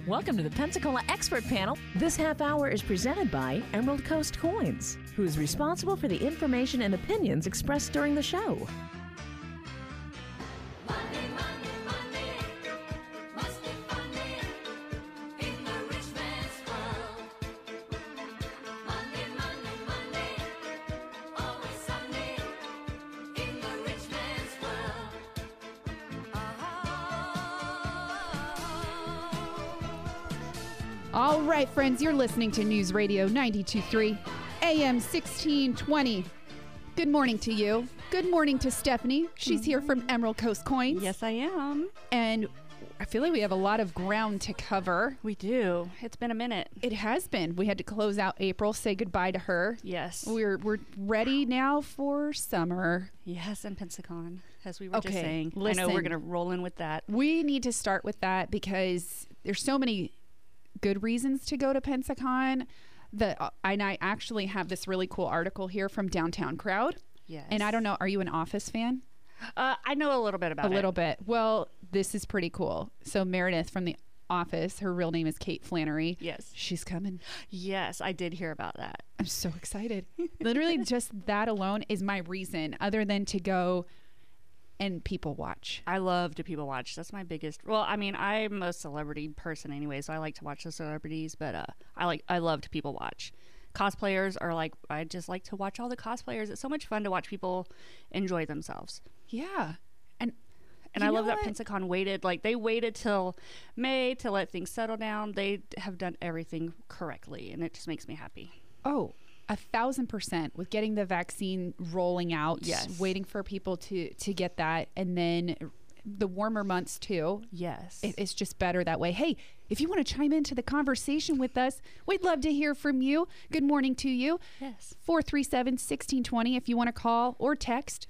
Welcome to the Pensacola Expert Panel. This half hour is presented by Emerald Coast Coins, who is responsible for the information and opinions expressed during the show. Money, money, money, must be funny in the rich man's world. Money, money, money, always sunny in the rich man's world. All right, friends, you're listening to News Radio 92.3 AM 1620. Good morning to you. Good morning to Stephanie. She's here from Emerald Coast Coins. Yes, I am. And I feel like we have a lot of ground to cover. We do. It's been a minute. It has been. We had to close out April, say goodbye to her. Yes. We're ready now for summer. Yes, and Pensacon, as we were just Okay, saying. listen. I know we're going to roll in with that. We need to start with that because there's so many good reasons to go to Pensacon. And I actually have this really cool article here from Downtown Crowd. Yes. And I don't know, are you an Office fan? I know a little bit about it. A little bit. Well, this is pretty cool. So Meredith from The Office, her real name is Kate Flannery. Yes. She's coming. Yes, I did hear about that. I'm so excited. Literally just that alone is my reason, other than to go and people watch. I love to people watch. That's my biggest. Well, I mean, I'm a celebrity person anyway, so I like to watch the celebrities. But I love to people watch. Cosplayers are like, I just like to watch all the cosplayers. It's so much fun to watch people enjoy themselves. Yeah. And I love that Pensacon they waited till May to let things settle down. They have done everything correctly, and it just makes me happy. Oh, 1,000% with getting the vaccine rolling out. Yes. Waiting for people to get that. And then the warmer months too. Yes. It's just better that way. Hey, if you want to chime into the conversation with us, we'd love to hear from you. Good morning to you. Yes. 437-1620 if you want to call, or text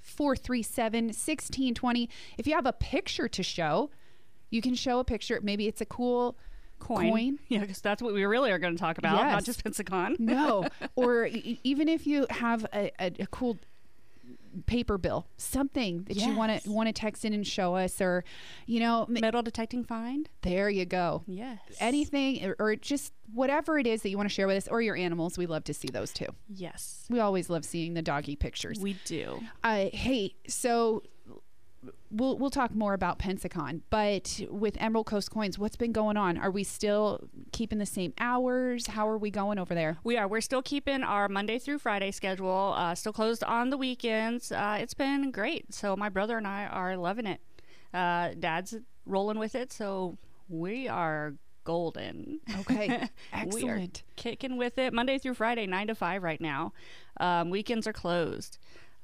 437-1620. If you have a picture to show, you can show a picture. Maybe it's a cool coin. Yeah, because that's what we really are going to talk about, Yes. not just Pensacon. No. Or even if you have a cool paper bill, something that you want to text in and show us, or Metal detecting find. there you go. Yes. Anything, or just whatever it is that you want to share with us, or your animals. We love to see those too. Yes. We always love seeing the doggy pictures. We do. Hey, so we'll talk more about Pensacon, but with Emerald Coast Coins, what's been going on? Are we still keeping the same hours? How are we going over there? We are. We're still keeping our Monday through Friday schedule. Still closed on the weekends. It's been great. So my brother and I are loving it. Dad's rolling with it, so we are golden. Okay, We are excellent. kicking with it. Monday through Friday, 9 to 5 right now. Weekends are closed.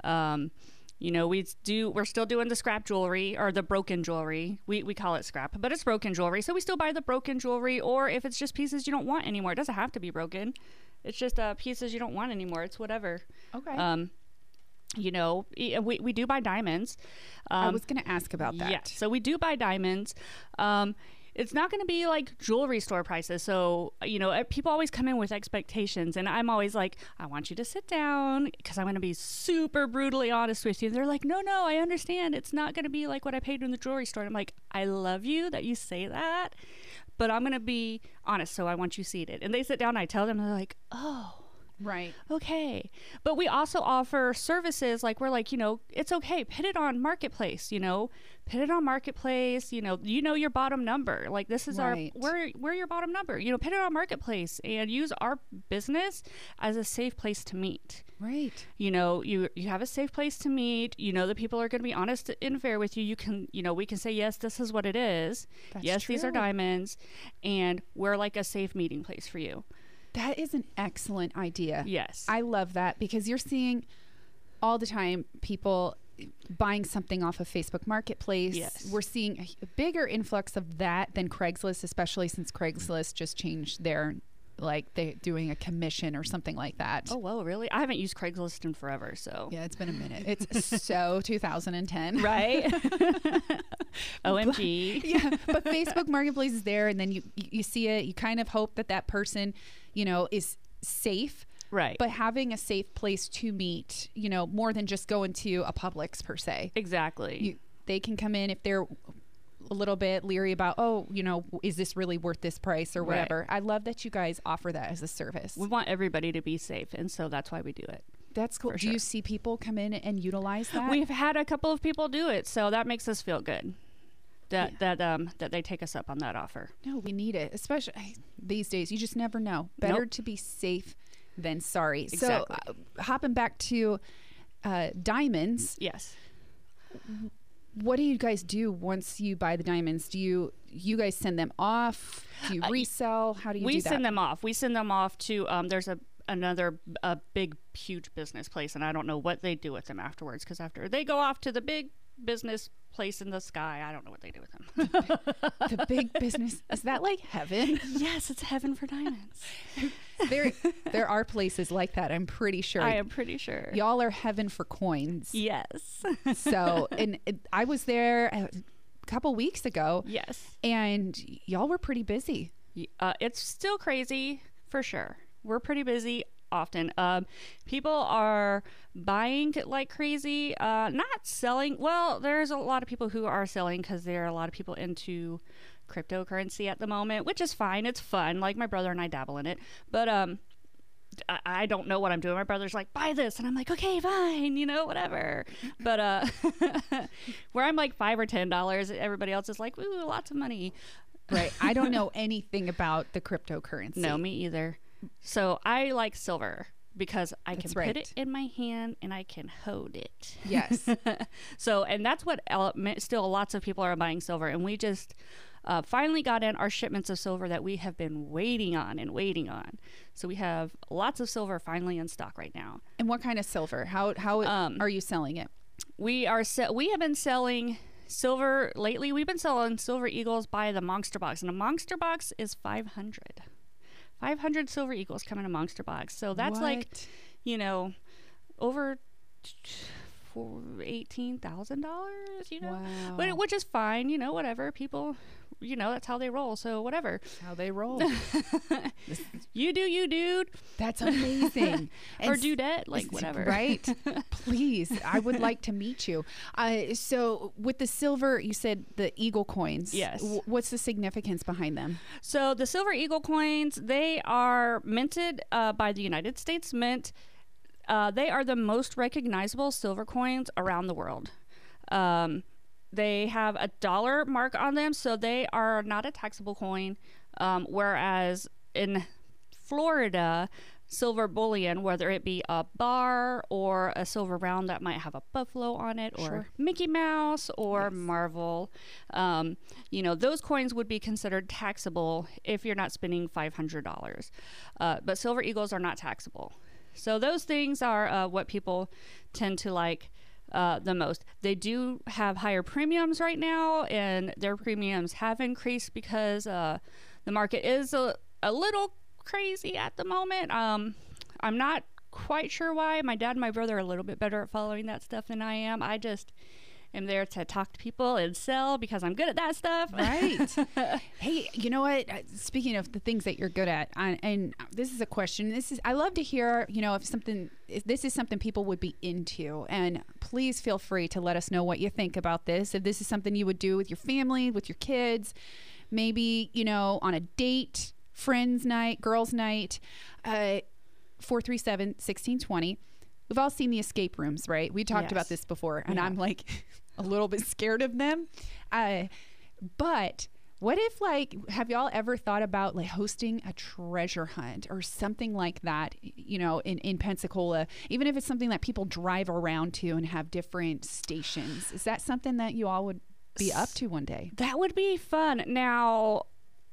We're still doing the scrap jewelry, or the broken jewelry. We call it scrap, but it's broken jewelry. So we still buy the broken jewelry, or if it's just pieces you don't want anymore, it doesn't have to be broken. It's just pieces you don't want anymore. It's whatever. Okay. We do buy diamonds. I was going to ask about that. Yeah, so we do buy diamonds. It's not going to be like jewelry store prices. So, people always come in with expectations, and I'm always like, I want you to sit down because I'm going to be super brutally honest with you. And they're like, no, I understand. It's not going to be like what I paid in the jewelry store. And I'm like, I love you that you say that, but I'm going to be honest. So I want you seated. And they sit down, and I tell them, and they're like, oh, Right. okay. But we also offer services like, we're like, it's okay. Put it on Marketplace, put it on Marketplace, your bottom number. Like, this is Right. we're your bottom number, put it on Marketplace and use our business as a safe place to meet. Right. You have a safe place to meet. The people are going to be honest and fair with you. You can, we can say, yes, this is what it is. That's yes, these are true. diamonds, and we're like a safe meeting place for you. That is an excellent idea. Yes. I love that, because you're seeing all the time people buying something off of Facebook Marketplace. Yes. We're seeing a bigger influx of that than Craigslist, especially since Craigslist just changed their, they're doing a commission or something like that. Oh, well, really? I haven't used Craigslist in forever, so. Yeah, it's been a minute. It's so 2010. Right? OMG. Yeah, but Facebook Marketplace is there, and then you see it. You kind of hope that person, is safe. Right. But having a safe place to meet, more than just going to a Publix per se. Exactly. They can come in if they're a little bit leery about, oh, is this really worth this price or Right. whatever. I love that you guys offer that as a service. We want everybody to be safe, and so that's why we do it. That's cool. for Do you sure. see people come in and utilize that? We've had a couple of people do it, so that makes us feel good. That they take us up on that offer. No, we need it, especially these days. You just never know. Better Nope. to be safe than sorry. Exactly. So, hopping back to diamonds, Yes. what do you guys do once you buy the diamonds? Do you guys send them off? Do you resell? How do you We do that? send them off. We send them off to there's another big huge business place, and I don't know what they do with them afterwards, because after they go off to the big business place in the sky, I don't know what they do with them. The big business, is that like heaven? Yes, it's heaven for diamonds. There are places like that, I'm pretty sure. I am pretty sure. Y'all are heaven for coins. Yes. So, and I was there a couple weeks ago, Yes. and y'all were pretty busy. It's still crazy for sure. We're pretty busy often. People are buying like crazy, not selling. Well, there's a lot of people who are selling because there are a lot of people into cryptocurrency at the moment, which is fine. It's fun. Like my brother and I dabble in it, but I don't know what I'm doing. My brother's like, buy this, and I'm like, okay, fine, whatever. But where I'm like $5 or $10, everybody else is like, ooh, lots of money. Right. I don't know anything about the cryptocurrency. No, me either. So I like silver because I That's can right. put it in my hand and I can hold it. Yes. So, and that's what still lots of people are buying silver. And we just finally got in our shipments of silver that we have been waiting on and waiting on. So we have lots of silver finally in stock right now. And what kind of silver? How are you selling it? We have been selling silver lately. We've been selling Silver Eagles by the Monster Box, and a Monster Box is 500. 500 Silver Eagles come in a Monster Box. So that's like, What? over for $18,000, Wow. which is fine, whatever. People, that's how they roll. So whatever. How they roll. You do you, dude. That's amazing. Or And dudette, like whatever. Right? Please, I would like to meet you. So with the silver, you said the eagle coins. Yes. What's the significance behind them? So the Silver Eagle coins, they are minted by the United States Mint. They are the most recognizable silver coins around the world. They have a dollar mark on them, so they are not a taxable coin. Whereas in Florida, silver bullion, whether it be a bar or a silver round that might have a buffalo on it, or Sure. Mickey Mouse or Marvel, those coins would be considered taxable if you're not spending $500. But Silver Eagles are not taxable. So those things are what people tend to like the most. They do have higher premiums right now, and their premiums have increased because the market is a little crazy at the moment. I'm not quite sure why. My dad and my brother are a little bit better at following that stuff than I am. I just am there to talk to people and sell because I'm good at that stuff. Right. Hey, you know what? Speaking of the things that you're good at, and this is a question. I love to hear, if this is something people would be into, and please feel free to let us know what you think about this. If this is something you would do with your family, with your kids, maybe, on a date, friends night, girls night, 437-1620. We've all seen the escape rooms, right? We talked Yes. about this before, and Yeah. I'm like a little bit scared of them. But what if, have y'all ever thought about hosting a treasure hunt or something like that, in Pensacola, even if it's something that people drive around to and have different stations? Is that something that you all would be up to one day? That would be fun. Now,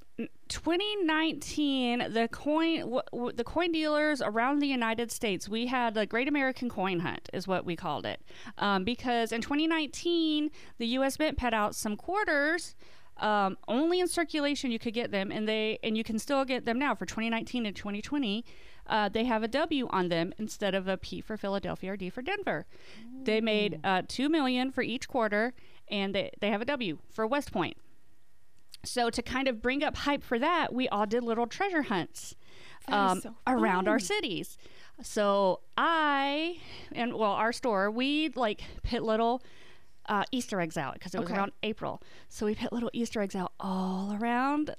2019, the coin dealers around the United States, we had the Great American Coin Hunt, is what we called it, because in 2019, the U.S. Mint put out some quarters. Only in circulation you could get them, and you can still get them now for 2019 and 2020. They have a W on them instead of a P for Philadelphia or D for Denver. Ooh. They made $2 million for each quarter, and they have a W for West Point. So to kind of bring up hype for that, we all did little treasure hunts so around our fun. cities. So our store, we put little Easter eggs out because it was Okay. around April. So we put little Easter eggs out all around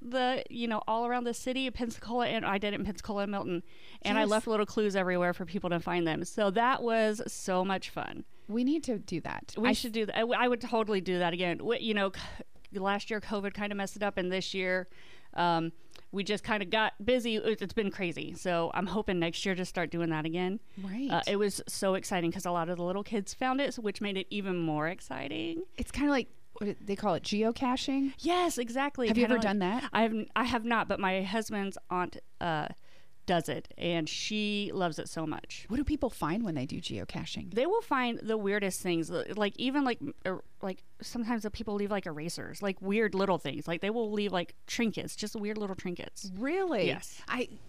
the city of Pensacola, and I did it in Pensacola and Milton, and I Yes. left little clues everywhere for people to find them. So that was so much fun. We need to do that. We should do that. I would totally do that again. Last year COVID kind of messed it up, and this year we just kind of got busy. It's been crazy. So I'm hoping next year to start doing that again. Right. It was so exciting because a lot of the little kids found it, which made it even more exciting. It's kind of like they call it geocaching. Yes, exactly. Have you Kinda ever done that? I have not, but my husband's aunt does it, and she loves it so much. What do people find when they do geocaching? They will find the weirdest things, like even like sometimes the people leave like erasers, like weird little things. Like they will leave like trinkets, just weird little trinkets. Really? Yes.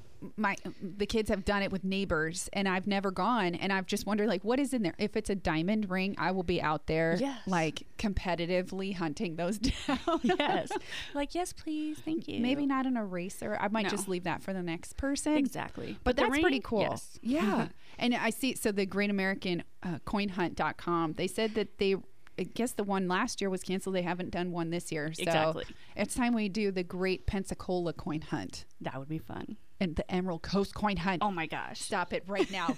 The kids have done it with neighbors, and I've never gone, and I've just wondered like what is in there. If it's a diamond ring, I will be out there Yes. like competitively hunting those down. Yes, like yes, please, thank you. Maybe not an eraser. I might No. just leave that for the next person. exactly, But the that's pretty ring, cool. Yes. Yeah. And I see, so the Great American coinhunt.com, they said that I guess the one last year was canceled. They haven't done one this year. So Exactly. it's time we do the Great Pensacola Coin Hunt That would be fun. and the Emerald Coast Coin Hunt. Oh my gosh. Stop it right now.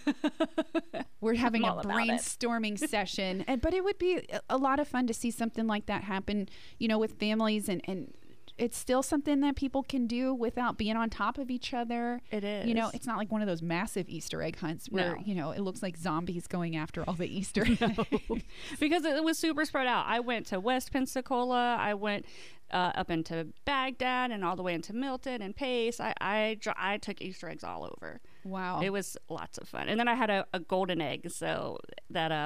We're having I'm a all about it. brainstorming session. But it would be a lot of fun to see something like that happen, with families, and it's still something that people can do without being on top of each other. It is. It's not like one of those massive Easter egg hunts where, No. it looks like zombies going after all the Easter eggs. Because it was super spread out. I went to West Pensacola. I went up into Baghdad and all the way into Milton and Pace. I took Easter eggs all over. Wow. It was lots of fun. And then I had a golden egg, so that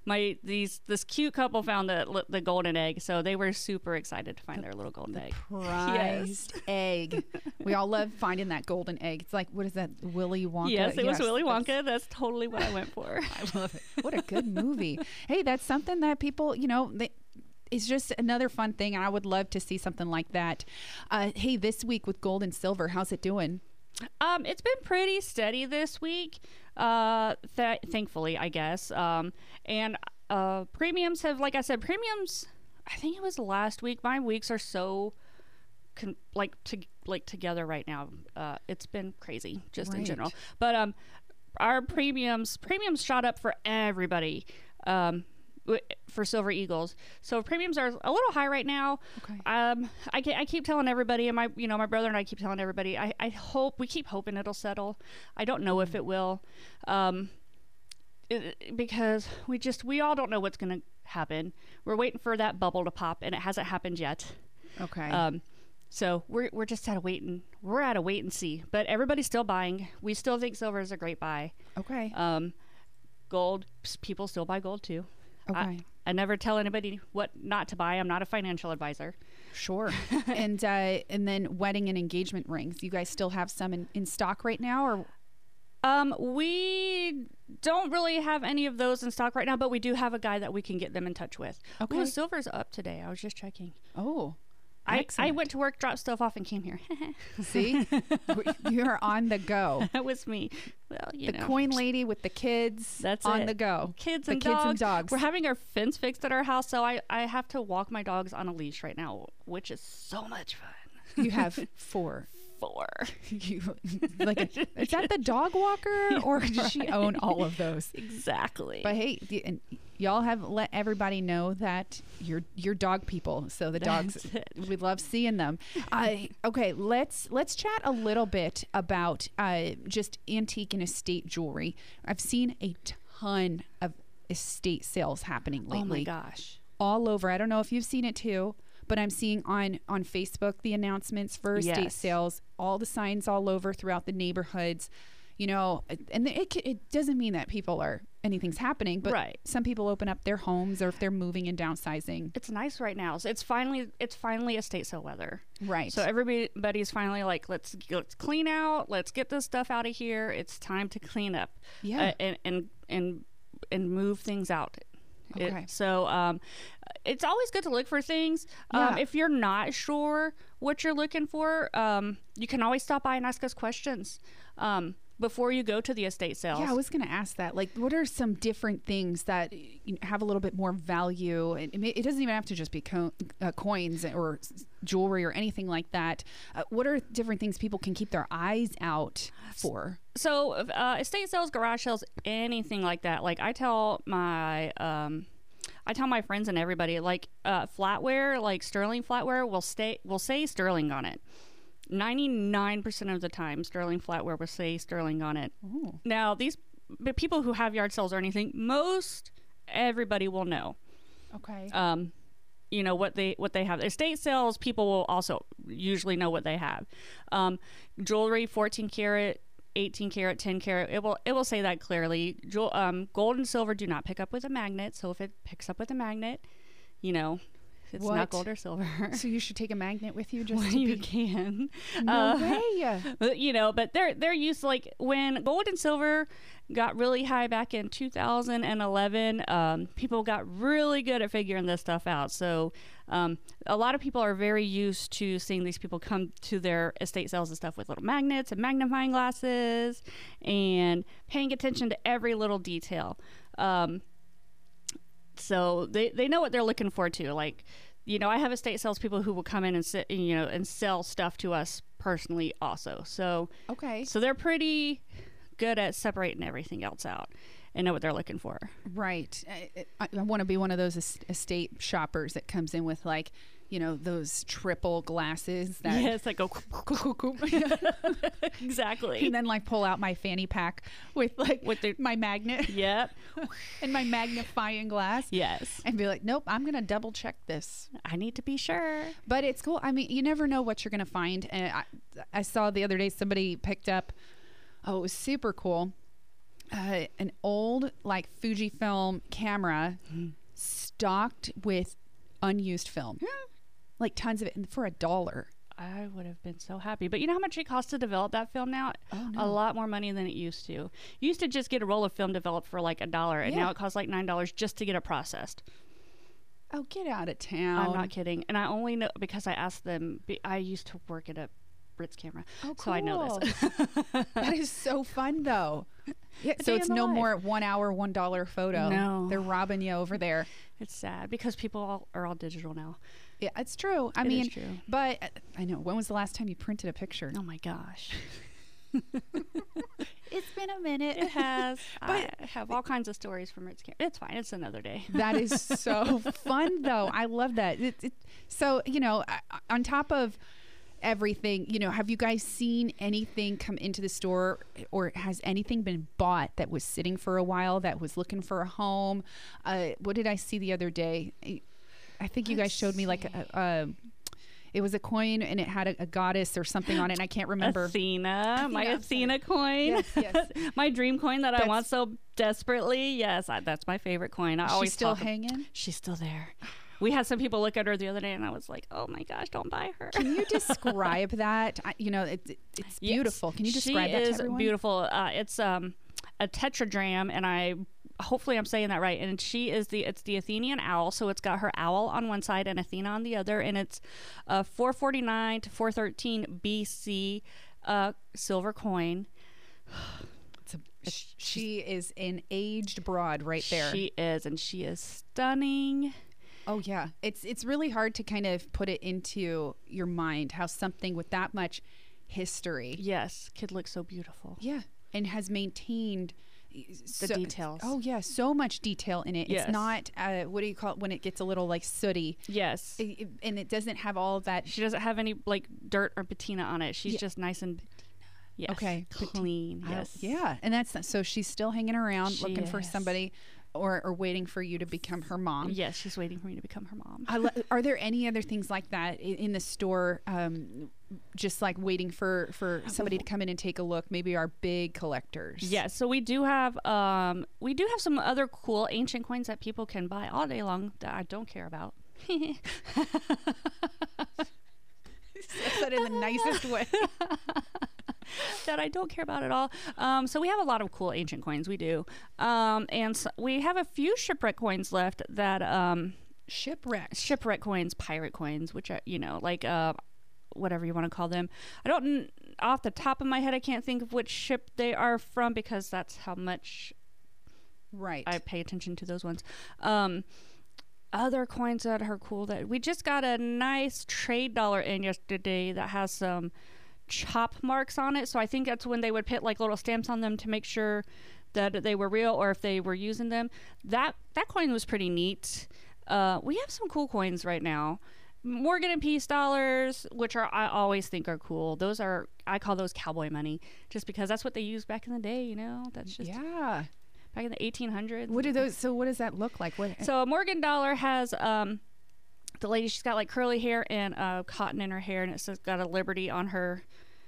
this cute couple found the golden egg, so they were super excited to find their little golden egg. Prized egg. We all love finding that golden egg. It's like, what is that, Willy Wonka? Yes, it was Willy that's- Wonka. That's totally what I went for. I love it. What a good movie. Hey, that's something that people, it's just another fun thing, and I would love to see something like that. Hey, this week with gold and silver, how's it doing? It's been pretty steady this week, thankfully, I guess. And premiums have, like I said, I think it was last week. My weeks are so together right now. It's been crazy just in Right. general. But our premiums shot up for everybody. For Silver Eagles, so premiums are a little high right now. Okay. I keep telling everybody, and my brother and I keep telling everybody. We keep hoping it'll settle. I don't know if it will, because we all don't know what's going to happen. We're waiting for that bubble to pop, and it hasn't happened yet. Okay. So we're just at a wait and see. But everybody's still buying. We still think silver is a great buy. Okay. Gold, people still buy gold too. Okay. I never tell anybody what not to buy. I'm not a financial advisor. Sure. and then wedding and engagement rings. You guys still have some in stock right now, or? We don't really have any of those in stock right now, but we do have a guy that we can get them in touch with. Okay. Ooh, silver's up today. I was just checking. Oh. I Excellent. went to work, dropped stuff off, and came here. See, you're on the go. That was me. Well, The coin lady with the kids. That's on it. the go. Kids the and kids dogs. and dogs. We're having our fence fixed at our house, so I have to walk my dogs on a leash right now, which is so much fun. You have 4. 4. You is that the dog walker, or does she own all of those? Exactly. But hey, and y'all have let everybody know that you're dog people. So the dogs, That's it. we love seeing them. Okay, let's chat a little bit about just antique and estate jewelry. I've seen a ton of estate sales happening lately. Oh my gosh. All over. I don't know if you've seen it too, but I'm seeing on Facebook the announcements for estate Yes. sales, all the signs all over throughout the neighborhoods, and it doesn't mean that anything's happening, but Right. some people open up their homes, or if they're moving and downsizing. It's nice right now. So it's finally estate sale weather. Right. So everybody's finally like, let's clean out. Let's get this stuff out of here. It's time to clean up. Yeah. And move things out. Okay. So it's always good to look for things. Yeah. If you're not sure what you're looking for, you can always stop by and ask us questions. before you go to the estate sales. Yeah, I was going to ask that. Like, what are some different things that have a little bit more value? And it doesn't even have to just be coins or jewelry or anything like that. What are different things people can keep their eyes out for? So estate sales, garage sales, anything like that. Like I tell my friends and everybody, like flatware, like sterling flatware will say sterling on it. 99% of the time, sterling flatware will say sterling on it. Ooh. Now, these people who have yard sales or anything, everybody will know. Okay. You know what they have. Estate sales, people will also usually know what they have. Jewelry, 14 karat, 18 karat, 10 karat. It will say that clearly. Gold and silver do not pick up with a magnet. So if it picks up with a magnet, you know, it's What? not gold or silver. So you should take a magnet with you just When to you be... can. No way. You know, but they're used, like when gold and silver got really high back in 2011, people got really good at figuring this stuff out. So a lot of people are very used to seeing these people come to their estate sales and stuff with little magnets and magnifying glasses and paying attention to every little detail. So they know what they're looking for too. Like, you know, I have estate sales people who will come in and sit, you know, and sell stuff to us personally also. So Okay. so they're pretty good at separating everything else out and know what they're looking for. Right. I want to be one of those estate shoppers that comes in with, like, you know, those triple glasses that... Yes, like go exactly. And then, like, pull out my fanny pack with my magnet Yep. and my magnifying glass. Yes. And be like, nope, I'm going to double check this. I need to be sure. But it's cool. I mean, you never know what you're going to find. And I saw the other day somebody picked up, it was super cool, an old, like, Fujifilm camera stocked with unused film. Like, tons of it, and for $1. I would have been so happy. But you know how much it costs to develop that film now? Oh, no. A lot more money than it used to. You used to just get a roll of film developed for like $1, and Yeah. now it costs like $9 just to get it processed. Oh, get out of town. I'm not kidding. And I only know because I asked them. I used to work at a Brits camera, Oh, so I know this. That is so fun, though. Yeah, A so day it's in the no life. more 1 hour, $1 photo. No. They're robbing you over there. It's sad because people are all digital now. Yeah, it's true. I It is mean, true. but I know. When was the last time you printed a picture? Oh my gosh. It's been a minute. It has. But- I have all kinds of stories from Ritz Camp. It's fine. It's another day. That is so fun, though. I love that. So, you know, on top of everything, you know, have you guys seen anything come into the store, or has anything been bought that was sitting for a while that was looking for a home? What did I see the other day? I think you guys showed me like it was a coin and it had a goddess or something on it, and I can't remember. Athena, my I'm Athena coin. Yes, yes. My dream coin that I That's- want so desperately. Yes, that's my favorite coin. I always She's still talk- hanging? She's still there. We had some people look at her the other day, and I was like, "Oh my gosh, don't buy her." Can you describe that? You know, it's Yes. beautiful. Can you describe she that to is everyone? beautiful. It's a tetradrachm, and hopefully I'm saying that right. And it's the Athenian owl, so it's got her owl on one side and Athena on the other, and it's 449 to 413 BC silver coin. She is an aged broad right there. She is, and she is stunning. Oh yeah, it's really hard to kind of put it into your mind how something with that much history, Yes, kid looks so beautiful. yeah, and has maintained The details. Oh yeah, so much detail in it. Yes. It's not what do you call it when it gets a little like sooty, Yes. and it doesn't have all of that. She doesn't have any like dirt or patina on it. She's Yeah. just nice and Okay. clean. Yes. Yeah, and that's so she's still hanging around She looking for is. somebody, or waiting for you to become her mom. Yes, she's waiting for me to become her mom. Are there any other things like that in the store? Just like waiting for somebody to come in and take a look. Maybe our big collectors. Yes, so we do have some other cool ancient coins that people can buy all day long that I don't care about. That's that in the nicest way. That I don't care about at all. So we have a lot of cool ancient coins. We do, and so we have a few shipwreck coins left. That shipwreck coins, pirate coins, which are like whatever you want to call them. off the top of my head, I can't think of which ship they are from because that's how much Right. I pay attention to those ones. Other coins that are cool that we just got a nice trade dollar in yesterday that has some chop marks on it. So I think that's when they would put like little stamps on them to make sure that they were real or if they were using them. That coin was pretty neat. We have some cool coins right now. Morgan and Peace dollars, which I always think are cool. I call those cowboy money just because that's what they used back in the day, you know? That's just Yeah. back in the 1800s. What do those? So what does that look like? What? So a Morgan dollar has the lady. She's got like curly hair and cotton in her hair, and it's got a liberty on her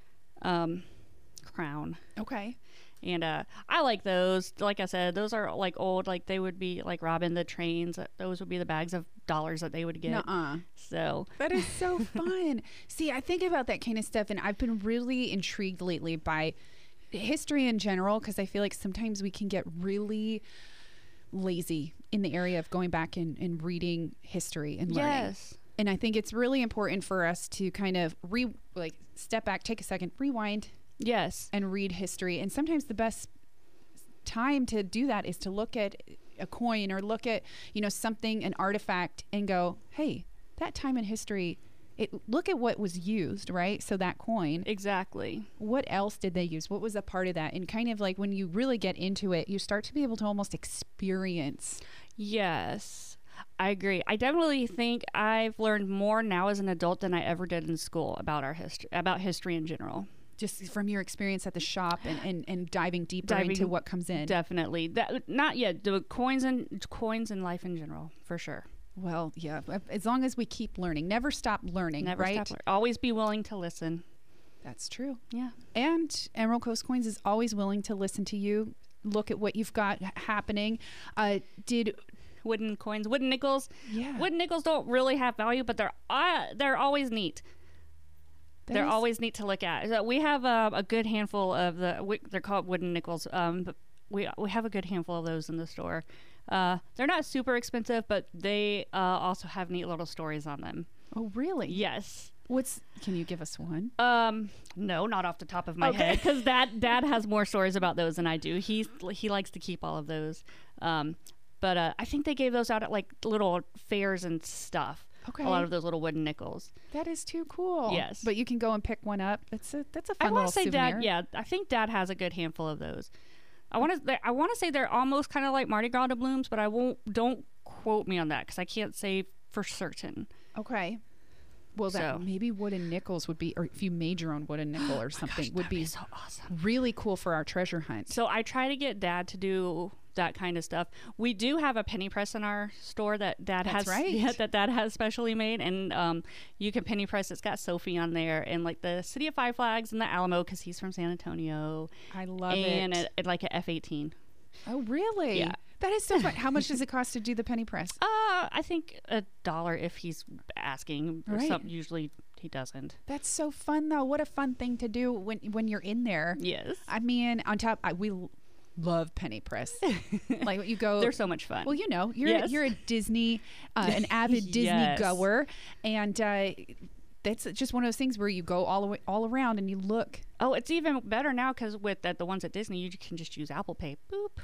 crown. Okay. And I like those. Like I said, those are like old. Like they would be like robbing the trains. Those would be the bags of dollars that they would get. Nuh-uh. So That is so fun. See, I think about that kind of stuff, and I've been really intrigued lately by history in general because I feel like sometimes we can get really lazy in the area of going back and reading history and learning. yes, And I think it's really important for us to kind of step back, take a second, rewind, yes, and read history. And sometimes the best time to do that is to look at a coin or look at, something, an artifact, and go, hey, that time in history, look at what was used, right? So that coin, exactly. what else did they use? What was a part of that? And kind of like when you really get into it, you start to be able to almost experience. Yes, I agree. I definitely think I've learned more now as an adult than I ever did in school about history in general. Just from your experience at the shop and diving deeper into what comes in. Definitely. That not yet. The coins and life in general, for sure. Well, yeah. As long as we keep learning, never stop learning, Never right? stop. Always be willing to listen. That's true. Yeah. And Emerald Coast Coins is always willing to listen to you, look at what you've got happening. Wooden coins, wooden nickels. Yeah. Wooden nickels don't really have value, but they're always neat. They're always neat to look at. So we have a good handful of they're called wooden nickels. But we have a good handful of those in the store. They're not super expensive, but they also have neat little stories on them. Oh, really? Yes. Can you give us one? No, not off the top of my Okay. head, because Dad has more stories about those than I do. He likes to keep all of those. But I think they gave those out at like little fairs and stuff. Okay. A lot of those little wooden nickels. That is too cool. Yes. But you can go and pick one up. That's a fun I little want to say souvenir. Dad. Yeah, I think Dad has a good handful of those. I want to say they're almost kind of like Mardi Gras doubloons, but don't quote me on that because I can't say for certain. Okay. Well, So- maybe wooden nickels would be, or if you made your own wooden nickel or something, would That'd be so awesome. really cool for our treasure hunt. So I try to get Dad to do that kind of stuff. We do have a penny press in our store that Dad That's has right. yeah, that Dad has specially made, and you can penny press. It's got Sophie on there, and like the City of Five Flags and the Alamo because he's from San Antonio, I love and it. like a F-18. Oh, really? Yeah. That is so fun. How much does it cost to do the penny press? I think $1 if he's asking. Right. Usually he doesn't. That's so fun, though. What a fun thing to do when you're in there. Yes, I mean, on top, we love penny press. Like you go. they're so much fun. Well, you're Yes. you're a Disney, an avid Disney Yes. goer, and that's just one of those things where you go all around and you look. Oh, it's even better now because with the ones at Disney, you can just use Apple Pay. Boop.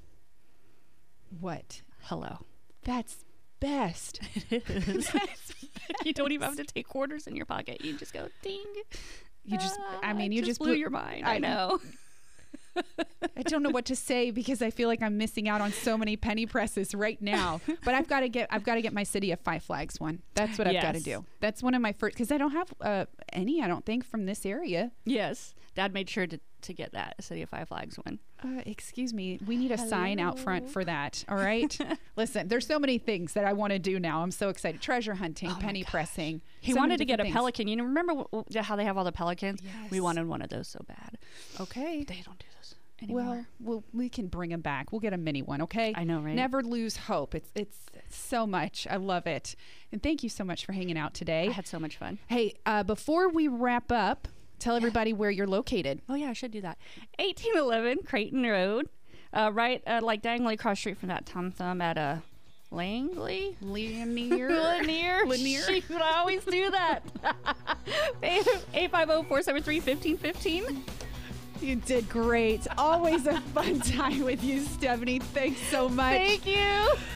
What? Hello. That's best. You don't even have to take quarters in your pocket. You just go ding. You just, I mean, you just blew your mind. I know. I don't know what to say because I feel like I'm missing out on so many penny presses right now. But I've got to get my City of Five Flags one. That's what I've got to Yes. do. That's one of my first because I don't have any. I don't think from this area. Yes, Dad made sure to get that City of Five Flags one. Excuse me. We need a sign out front Hello. for that. All right. Listen, there's so many things that I want to do now. I'm so excited. Treasure hunting, penny pressing. He so many wanted to get a different things. pelican. You know, remember how they have all the pelicans? Yes. We wanted one of those so bad. Okay. They don't do those anymore. Well, we can bring them back. We'll get a mini one, okay? I know, right? Never lose hope. It's so much. I love it. And thank you so much for hanging out today. I had so much fun. Hey, before we wrap up, tell everybody where you're located. Oh yeah, I should do that. 1811 Creighton Road, right like diagonally across the street from that Tom Thumb at Langley? Linear. Lanier. Shoot, I always do that. 850-473-1515. You did great. Always a fun time with you, Stephanie. Thanks so much. Thank you.